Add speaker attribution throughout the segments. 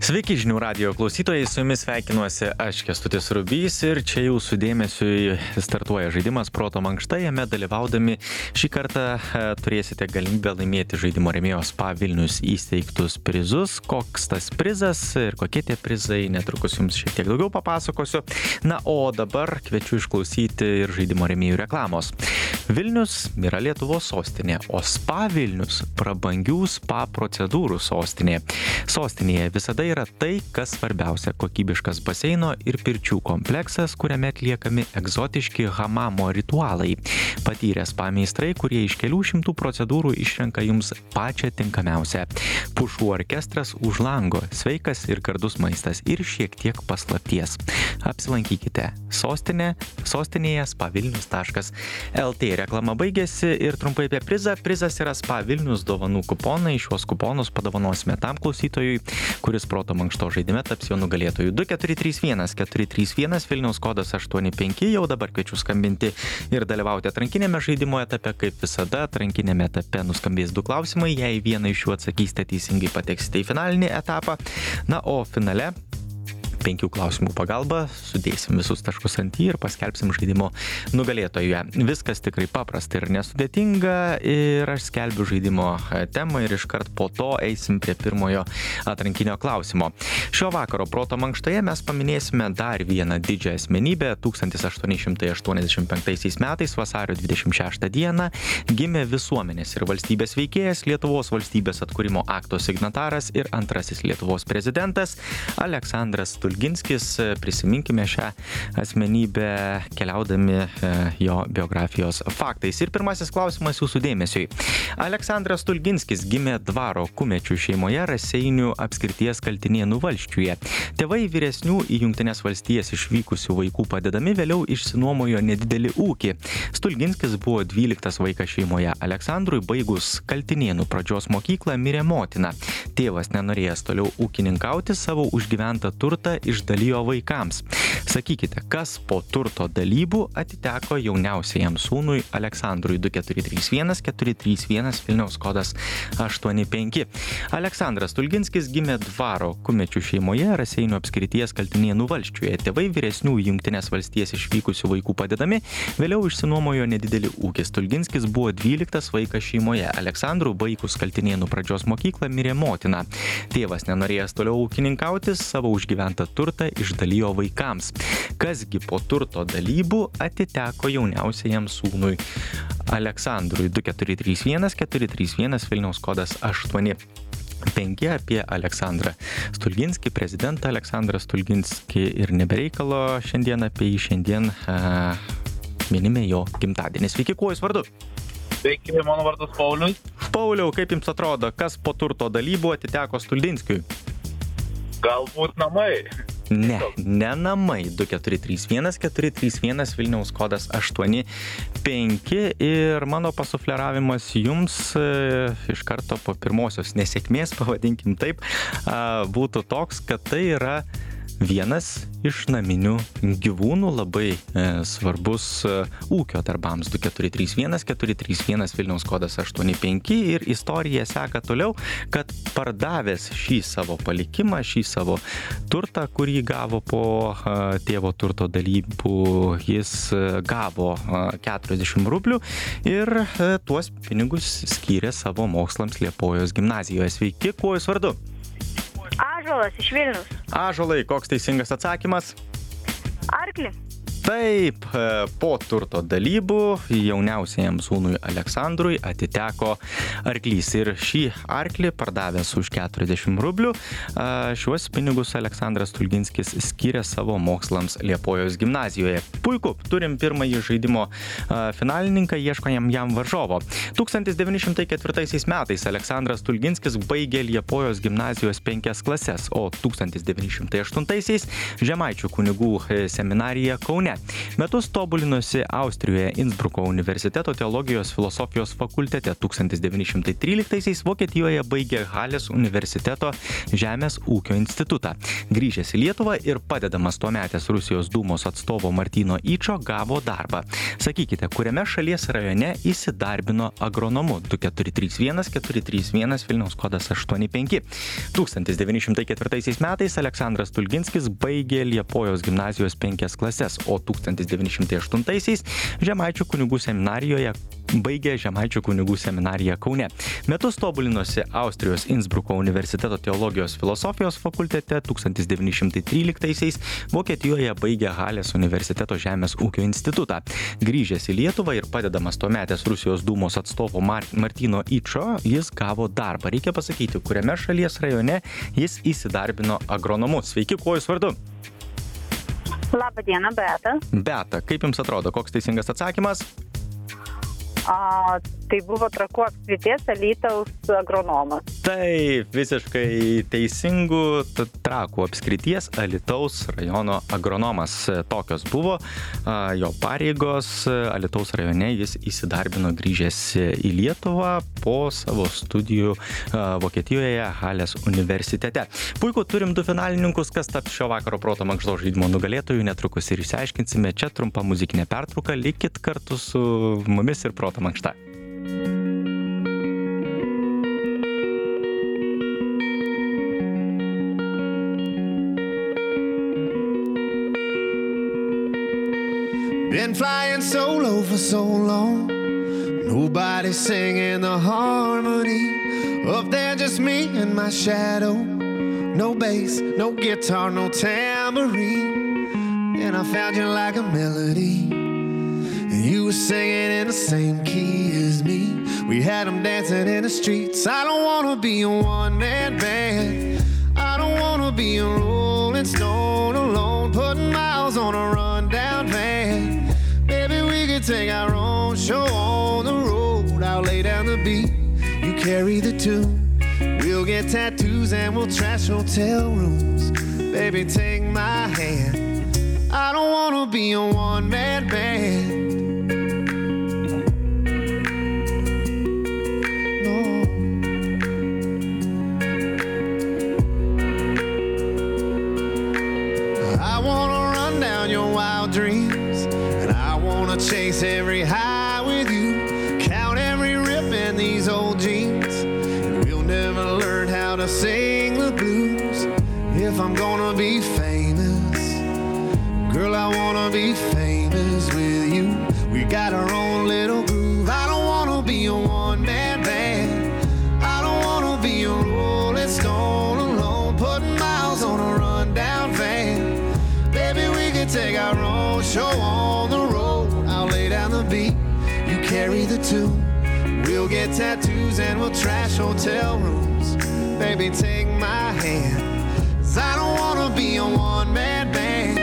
Speaker 1: Sveiki žinių radijo klausytojai, su jumis sveikinuosi aš Kęstutis Rubys ir čia jūsų dėmesiui startuoja žaidimas Proto mankšta. Jame dalyvaudami šį kartą turėsite galimybę laimėti žaidimo rėmėjo Spa Vilnius įsteigtus prizus. Koks tas prizas ir kokie tie prizai, netrukus jums šiek tiek daugiau papasakosiu. Na, o dabar kviečiu išklausyti ir žaidimo rėmėjų reklamos. Vilnius yra Lietuvos sostinė, o Spa Vilnius prabangių spa procedūrų sostinė. Sostinėje visada yra tai, kas svarbiausia - kokybiškas baseino ir pirčių kompleksas, kuriame atliekami egzotiški hamamo ritualai. Patyrę spa meistrai, kurie iš kelių šimtų procedūrų išrenka jums pačią tinkamiausią. Pušų orkestras už lango, sveikas ir gardus maistas ir šiek tiek paslapties. Apsilankykite sostinėje spavilnius.lt. Reklama baigėsi ir trumpai apie prizą. Prizas yra Spa Vilnius dovanų kuponai. Šiuos kuponus padovanosime tam klausytojui, kuris Proto mankšto žaidime taps jo nugalėtoju. 2431 Vilniaus kodas 85. Jau dabar kviečiu skambinti ir dalyvauti atrankinėme žaidimo etape. Kaip visada, atrankinėme etape nuskambės 2 klausimai. Jei vieną iš jų atsakysite teisingai, pateksite į finalinį etapą. Na, o finale 5 klausimų pagalba sudėsim visus taškus ant į ir paskelbsim žaidimo nugalėtoją. Viskas tikrai paprasta ir nesudėtinga ir aš skelbiu žaidimo temą ir iškart po to eisim prie pirmojo atrankinio klausimo. Šio vakaro Proto mankštoje mes paminėsime dar vieną didžią asmenybę. 1885 metais vasario 26 dieną gimė visuomenės ir valstybės veikėjas, Lietuvos valstybės atkūrimo akto signataras ir antrasis Lietuvos prezidentas Aleksandras Stulginskis. Prisiminkime šią asmenybę keliaudami jo biografijos faktais. Ir pirmasis klausimas jūsų dėmesiui. Aleksandras Stulginskis gimė dvaro Kumečių šeimoje Raseinių apskrities Kaltinėnų valsčiuje. Tėvai vyresnių į Jungtines valstijas išvykusių vaikų padedami vėliau išsinuomojo nedidelį ūkį. Stulginskis buvo 12 vaikas šeimoje. Aleksandrui baigus Kaltinėnų pradžios mokyklą mirė motina. Tėvas, nenorėjęs toliau ūkininkauti, savo užgyventą turtą išdalijo vaikams. Sakykite, kas po turto dalybų atiteko jauniausiajam sūnui Aleksandrui? 2431 Vilniaus kodas 85. Aleksandras Stulginskis gimė dvaro Kumečių šeimoje Raseinių apskrities Kaltinėnų valsčiuje. Tėvai vyresnių į Jungtines valstijas išvykusių vaikų padedami vėliau išsinuomojo nedidelį ūkį. Stulginskis buvo 12 vaikas šeimoje. Aleksandrui baigus Kaltinėnų pradžios mokyklą mirė motina. Tėvas, nenorėjęs toliau ūkininkauti, savo užgyventą turtą išdalijo vaikams. Kasgi po turto dalybų atiteko jauniausiajam sūnui Aleksandrui? 2431 Vilniaus kodas 85. Apie Aleksandrą Stulginskį, prezidentą Aleksandrą Stulginskį ir nebereikalo šiandien apie jį. Šiandien minime jo gimtadienį. Sveiki, kuo jūs vardu?
Speaker 2: Sveiki, mano vardas Paulius.
Speaker 1: Pauliau, kaip jums atrodo, kas po turto dalybų atiteko Stulginskiui?
Speaker 2: Galbūt namai.
Speaker 1: Ne namai. 2431 Vilniaus kodas 85 ir mano pasufleravimas jums iš karto po pirmosios nesėkmės, pavadinkim taip, būtų toks, kad tai yra vienas iš naminių gyvūnų, labai svarbus ūkio darbams. 2431 Vilniaus kodas 85 ir istorija seka toliau, kad pardavęs šį savo palikimą, šį savo turtą, kurį gavo po tėvo turto dalybų, jis gavo 40 rublių ir tuos pinigus skyrė savo mokslams Liepojos gimnazijoje. Sveiki, kuo jūs vardu?
Speaker 3: Ąžuolas iš Vilniaus.
Speaker 1: Ąžuolai, koks teisingas atsakymas?
Speaker 3: Arklį.
Speaker 1: Taip, po turto dalybų jauniausiajam sūnui Aleksandrui atiteko arklys ir šį arklį pardavęs už 40 rublių. Šiuos pinigus Aleksandras Stulginskis skyrė savo mokslams Liepojos gimnazijoje. Puiku, turim pirmąjį žaidimo finalininką, ieškojam jam varžovo. 1904 metais Aleksandras Stulginskis baigė Liepojos gimnazijos 5 klases, o 1908 Žemaičių kunigų seminariją Kaune. Metus tobulinusi Austrijoje Innsbruko universiteto teologijos filosofijos fakultete. 1913 Vokietijoje baigė Halės universiteto Žemės ūkio institutą. Grįžęs į Lietuvą ir padedamas tuometės Rusijos dūmos atstovo Martyno Yčo gavo darbą. Sakykite, kuriame šalies rajone įsidarbino agronomu? 2431 431 Vilniaus kodas 85. 1904 metais Aleksandras Tulginskis baigė Liepojos gimnazijos 5 klases, o 1908 Žemaičių kunigų seminarijoje baigė Žemaičių kunigų seminariją Kaune. Metus tobulinusi Austrijos Innsbruko universiteto teologijos filosofijos fakultete. 1913 Vokietijoje baigė Halės universiteto Žemės ūkio institutą. Grįžęs į Lietuvą ir padedamas tuometės Rusijos dūmos atstovo Martyno Yčo, jis gavo darbą. Reikia pasakyti, kuriame šalies rajone jis įsidarbino agronomu. Sveiki, kuo jūs vardu?
Speaker 3: Labą dieną, Beata.
Speaker 1: Beata, kaip jums atrodo, koks teisingas atsakymas?
Speaker 3: Tai buvo Trakų apskrities Alytaus agronomas.
Speaker 1: Taip, visiškai teisingų Trakų apskrities Alytaus rajono agronomas. Tokios buvo jo pareigos. Alytaus rajone jis įsidarbino grįžęs į Lietuvą po savo studijų Vokietijoje Halės universitete. Puiku, turim 2 finalininkus, kas taps šio vakaro proto mankštos žaidimo nugalėtojų. Netrukus ir išsiaiškinsime. Čia trumpa muzikinė pertrauka. Likit kartu su mumis ir proto mankšta.
Speaker 4: Been flying solo for so long, nobody singing the harmony. Up there just me and my shadow. No bass, no guitar, no tambourine. And I found you like a melody, and you were singing in the same key as me. We had them dancing in the streets. I don't wanna be a one-man band. I don't wanna be a rolling stone alone, putting miles on a rundown van. Maybe we could take our own show on the road. I'll lay down the beat, you carry the tune. We'll get tattoos and we'll trash hotel rooms. Baby, take my hand. I don't wanna be a one-man band. Dreams, and I wanna chase every high with you, count every rip in these old jeans, and we'll never learn how to sing the blues. If I'm gonna be famous, girl, I wanna be famous with you. We got our own little groove. I don't wanna be a one-man band. I don't wanna be a rolling stone alone, putting miles on a rundown van. Baby, we can take our own show on the road. I'll lay down the beat, you carry the tune. We'll get tattoos and we'll trash hotel rooms. Baby, take my hand, 'cause I don't wanna be a one-man band.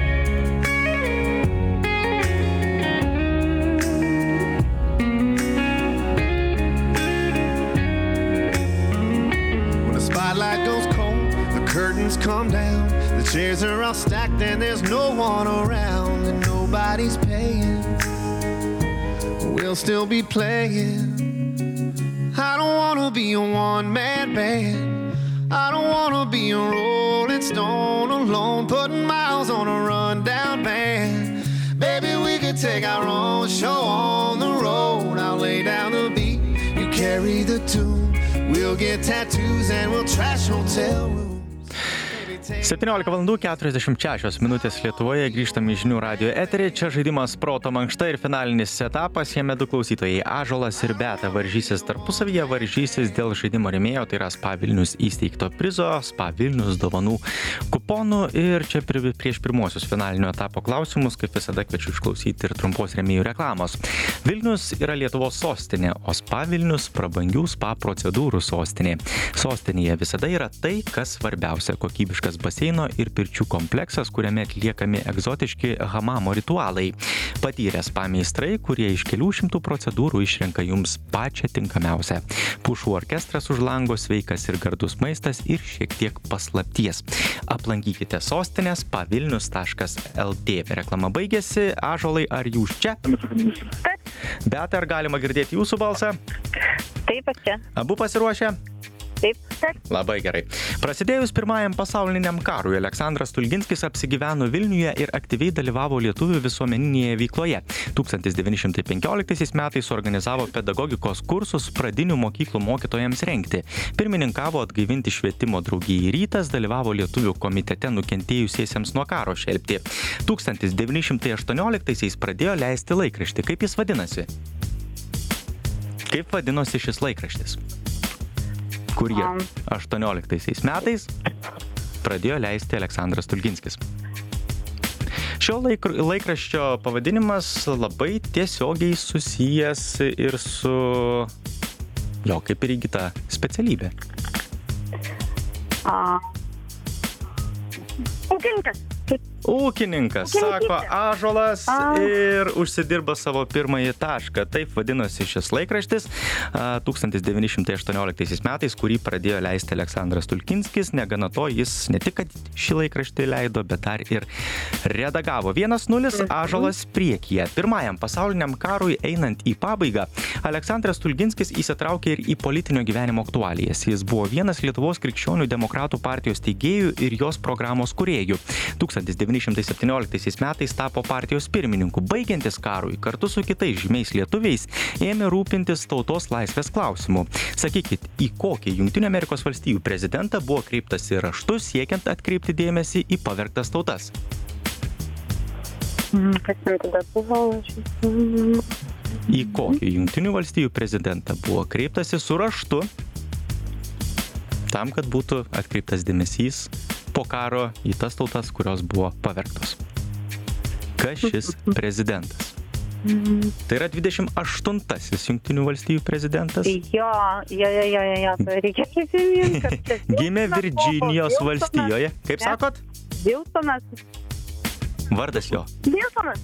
Speaker 4: When the spotlight goes cold, the curtains come down, the chairs are all stacked and there's no one around, and nobody's paying. We'll still be playing. I don't wanna be a one-man band. I don't wanna be a rolling stone alone, putting miles on a rundown van. Baby, we could take our own show on the road. I'll lay down the beat, you carry the tune. We'll get tattoos and we'll trash hotel rooms.
Speaker 1: 17:46 Lietuvoje, grįžtame į žinių radijo eterį. Čia žaidimas proto mankšta ir finalinis etapas. Jame 2 klausytojai Ąžuolas ir Beata varžysis tarpusavyje, varžysis dėl žaidimo rėmėjo, tai yra Spa Vilnius įsteigto prizo, Spa Vilnius dovanų kuponų. Ir čia prieš pirmuosius finalinio etapo klausimus, kaip visada, kviečiu išklausyti ir trumpos rėmėjų reklamos. Vilnius yra Lietuvos sostinė, o Spa Vilnius prabangių spa procedūrų sostinė. Sostinėje visada yra tai, kas svarbiausia - kokybiškas savotiškas baseino ir pirčių kompleksas, kuriame atliekami egzotiški hamamo ritualai. Patyrę spa meistrai, kurie iš kelių šimtų procedūrų išrenka jums pačią tinkamiausią. Pušų orkestras už lango, sveikas ir gardus maistas ir šiek tiek paslapties. Aplankykite sostinės pavilnius.lt. Reklama baigėsi. Ąžuolai, ar jūs čia? Beata, ar galima girdėti jūsų balsą?
Speaker 3: Taip, aš čia.
Speaker 1: Abu pasiruošę?
Speaker 3: Taip.
Speaker 1: Labai gerai. Prasidėjus pirmajam pasauliniam karui, Aleksandras Stulginskis apsigyveno Vilniuje ir aktyviai dalyvavo lietuvių visuomeninėje veikloje. 1915 metais organizavo pedagogikos kursus pradinių mokyklų mokytojams rengti. Pirmininkavo atgaivinti švietimo draugijai Rytas, dalyvavo lietuvių komitete nukentėjusiesiems nuo karo šelpti. 1918 pradėjo leisti laikraštį. Kaip jis vadinasi? Kaip vadinosi šis laikraštis? Kurie 18 metais pradėjo leisti Aleksandras Stulginskis. Šio laikraščio pavadinimas labai tiesiogiai susijęs ir su jo kaip ir įgyta specialybė. Ūkininkas, sako Ąžuolas ir užsidirba savo pirmąjį tašką. Taip vadinosi šis laikraštis 1918 metais, kurį pradėjo leisti Aleksandras Stulginskis. Negana to, jis ne tik, kad šį laikraštį leido, bet dar ir redagavo. 1-0 Ąžuolas priekyje. Pirmajam pasauliniam karui einant į pabaigą, Aleksandras Stulginskis įsitraukė ir į politinio gyvenimo aktualijas. Jis buvo vienas Lietuvos krikščionių demokratų partijos steigėjų ir jos programos kūrėjų. 1917 metais tapo partijos pirmininku. Baigiantis karui, kartu su kitais žymiais lietuviais ėmė rūpintis tautos laisvės klausimu. Sakykit, į kokį Jungtinių Amerikos valstijų prezidentą buvo kreiptasi raštu siekiant atkreipti dėmesį į pavergtas tautas?
Speaker 3: Kas ten tada buvo?
Speaker 1: Į kokį Jungtinių valstijų prezidentą buvo kreiptasi su raštu tam, kad būtų atkreiptas dėmesys po karo į tas tautas, kurios buvo pavergtos. Kas šis prezidentas? Tai yra 28-asis Jungtinių valstijų prezidentas.
Speaker 3: Jo, reikia prisiminti.
Speaker 1: Gimė Virdžinijos valstijoje. Kaip sakot?
Speaker 3: Wilsonas.
Speaker 1: Vardas jo.
Speaker 3: Wilsonas.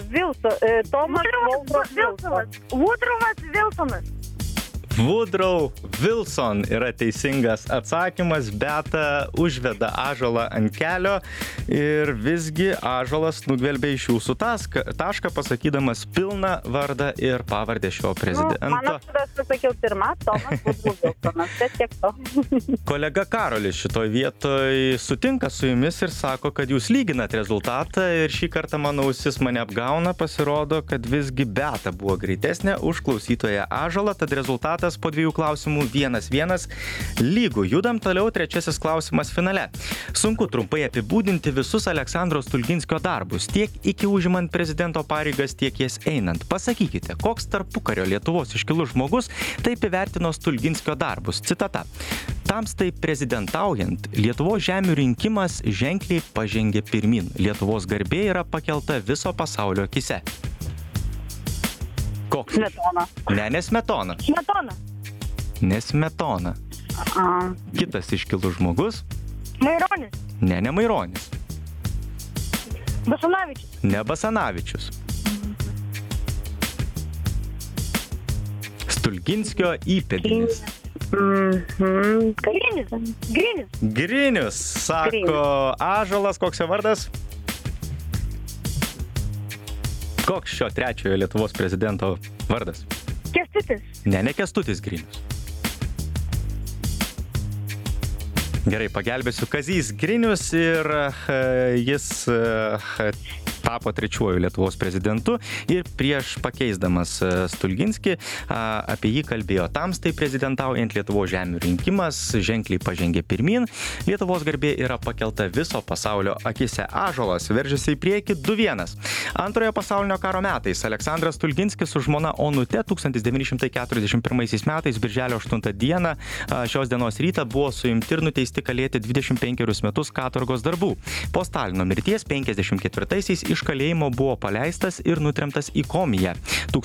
Speaker 3: Tomas Woodrowas Wilsonas.
Speaker 1: Woodrow Wilson yra teisingas atsakymas. Beata užveda Ąžuolą ant kelio ir visgi Ąžuolas nugvelbė iš jūsų tašką, pasakydamas pilną vardą ir pavardę šio prezidento.
Speaker 3: Man atrodo, aš pasakiau pirmą, Tomas Woodrow Wilsonas. Tai tiek to.
Speaker 1: Kolega Karolis šitoj vietoj sutinka su jumis ir sako, kad jūs lyginat rezultatą ir šį kartą mano ausis mane apgauna. Pasirodo, kad visgi Beata buvo greitesnė už klausytoją Ąžuolą, tad rezultatas po dviejų klausimų 1-1 lygų. Judam toliau, trečiasis klausimas finale. Sunku trumpai apibūdinti visus Aleksandro Stulginskio darbus, tiek iki užimant prezidento pareigas, tiek jas einant. Pasakykite, koks tarpukario Lietuvos iškilus žmogus taip įvertino Stulginskio darbus. Citata. Tamstai prezidentaujant, Lietuvos žemių rinkimas ženkliai pažengė pirmin. Lietuvos garbė yra pakelta viso pasaulio akise. Koks?
Speaker 3: Smetona.
Speaker 1: Ne Smetona.
Speaker 3: Smetona.
Speaker 1: Ne Smetona. Kitas iškilus žmogus?
Speaker 3: Maironis.
Speaker 1: Ne Maironis.
Speaker 3: Basanavičius.
Speaker 1: Ne Basanavičius. Stulginskio įpėdinis. Grinius, sako Ąžuolas. Koks jo vardas? Koks šio trečiojo Lietuvos prezidento vardas?
Speaker 3: Kęstutis.
Speaker 1: Ne Kęstutis Grinius. Gerai, pagelbėsiu. Kazys Grinius ir jis tapo trečiuoju Lietuvos prezidentu ir prieš pakeisdamas Stulginskį apie jį kalbėjo. Tamstai prezidentaujant Lietuvos žemių rinkimas ženkliai pažengė pirmin. Lietuvos garbė yra pakelta viso pasaulio akise. Ąžuolas veržiasi į priekį 2-1. Antrojo pasaulinio karo metais Aleksandras Stulginskis su žmona Onute 1941 metais birželio 8 dieną šios dienos rytą buvo suimti ir nuteisti kalėti 25 metus katorgos darbų. Po Stalino mirties 54-aisiais iš kalėjimo buvo paleistas ir nutremtas į Komiją.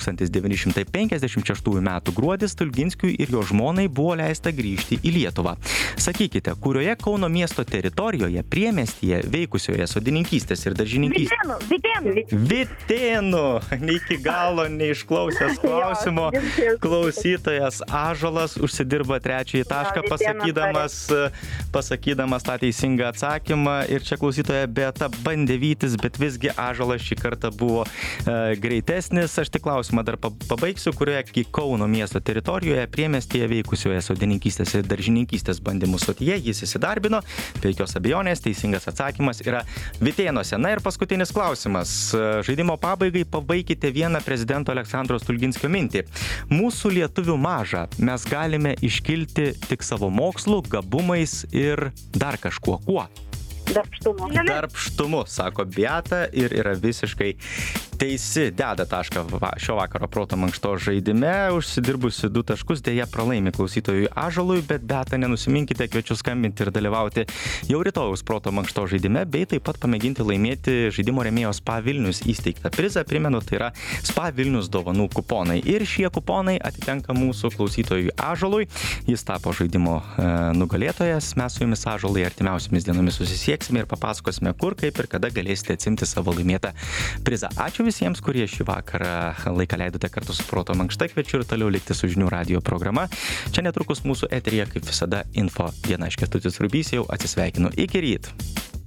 Speaker 1: 1956 m. gruodį Stulginskiui ir jo žmonai buvo leista grįžti į Lietuvą. Sakykite, kurioje Kauno miesto teritorijoje priemestyje veikusioje sodininkystės ir daržininkystės... Vitėnų! Ne iki galo neišklausęs klausimo. Klausytojas Ąžuolas užsidirba trečiąjį tašką pasakydamas tą teisingą atsakymą. Ir čia klausytoja Beata bandė vytis, bet visgi Ąžuolas šį kartą buvo greitesnis. Aš tik klausimą dar pabaigsiu, kurioje Kauno miesto teritorijoje priemestyje veikusioje sodininkystės ir daržininkystės bandymų stotyje jis įsidarbino. Be jokios abejonės teisingas atsakymas yra Vitėnuose. Na ir paskutinis klausimas. Žaidimo pabaigai pabaikite vieną prezidento Aleksandro Stulginskio mintį. Mūsų lietuvių maža. Mes galime iškilti tik savo mokslu, gabumais ir dar kažkuo. Kuo? Darbštumu, sako Beata ir yra visiškai teisi. Deda tašką šio vakaro proto mankšto žaidime. Užsidirbusi 2 taškus, dėja pralaimi klausytojui Ąžuolui, bet Beata, nenusiminkite, kviečiu skambinti ir dalyvauti jau rytojaus proto mankšto žaidime, bei taip pat pamėginti laimėti žaidimo rėmėjo Spa Vilnius įsteigtą prizą. Primenu, tai yra Spa Vilnius dovanų kuponai. Ir šie kuponai atitenka mūsų klausytojui Ąžuolui. Jis tapo žaidimo nugalėtojas. Mes su jumis, Ąžuolai, artimiausiomis dienomis susisieksime ir papasakosime, kur, kaip ir kada galėsite atsimti savo laimėtą prizą. Ačiū visiems, kurie šį vakarą laiką leidote kartu su proto mankšta. Kviečiu ir toliau likti su žinių radijo programa. Čia netrukus mūsų eteryje, kaip visada, info diena. Aš Kęstutis Rubys jau atsisveikinu. Iki ryt.